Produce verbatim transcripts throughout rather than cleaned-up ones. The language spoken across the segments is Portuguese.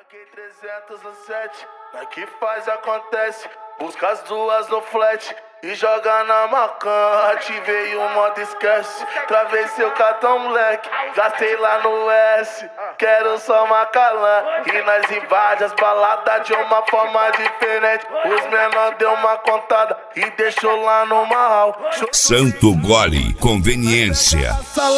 Paguei trezentos no sete, na que faz acontece. Busca as duas no flat e joga na macan. Ativei o modo esquece, travei seu cartão moleque. Gastei lá no S, quero só Macalã. E nós invade as baladas de uma forma diferente. Os menor deu uma contada e deixou lá no marral. Santo Gole, conveniência.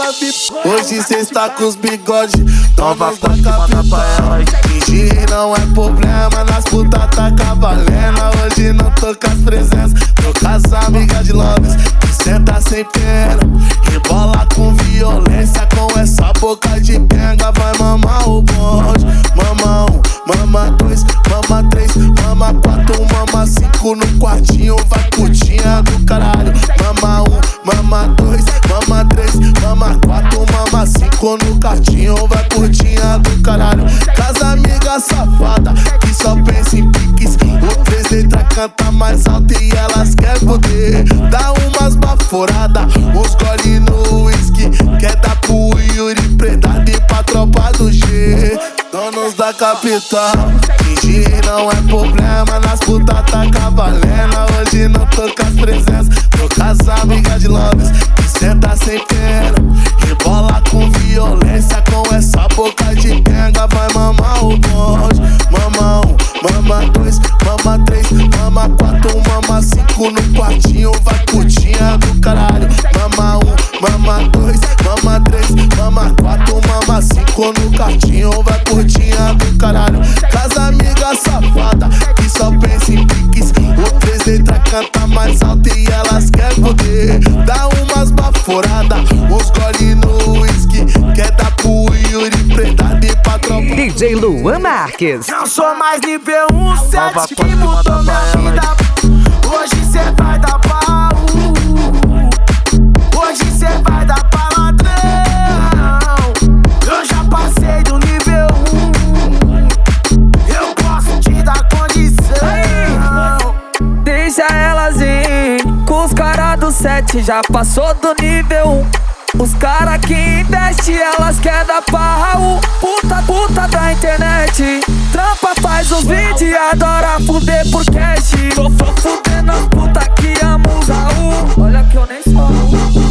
Hoje cê está com os bigodes, toma da capital. Fingir não é problema, nas putas tá cavalena. Hoje não tô com as presenças, tô com as amigas de Lobes que senta sem pena, rebola com violência, com essa boca de penga. Vai mamar o bonde, mama um, mama dois, mama três, mama quatro, mama cinco no quartinho. Vai putinha do caralho, mama um, mama dois, mama três, mama quatro, mama cinco no quartinho. Vai putinha do caralho, das amigas safada que só pensa em piques. O três letras canta mais alto e elas quer poder. Dá umas baforadas, uns gole no whisky. Quer dar pro Yuri Predado e pra tropa do G. Donos da capital, fingir não é problema, nas putas tá cavalena. Hoje não tô com as presenças, tô com as amigas de Lobes que senta sem pena, rebola com violência, com essa boca de penga. Vai mamar o bonde, mama um, mama dois, mama três, mama quatro, mama cinco no quartinho. Vai putinha do caralho, mama um, mama dois, mama três, mama quatro, mama cinco no quartinho. Vai putinha do caralho, das amigas safada que só pensa em piques. O três letras canta mais alto e elas quer poder. Dá umas baforadas, uns gole no whisky. Quer dar pro Yuri Predado e pra tropa. D J Luan Marques. Não sou mais nível um sete que mudou minha vida. Hoje cê vai dar pau, hoje cê vai dar pra ladrão. Eu já passei do nível um, eu posso te dar condição. Deixa elas ir, com os caras do sete já passou do nível um. Os cara que investe, elas quer dar pau. Puta, puta da internet, trampa, faz os vídeos e adora fuder por cash. Tô, tô fudendo as puta que amam o Raul. Olha que eu nem sou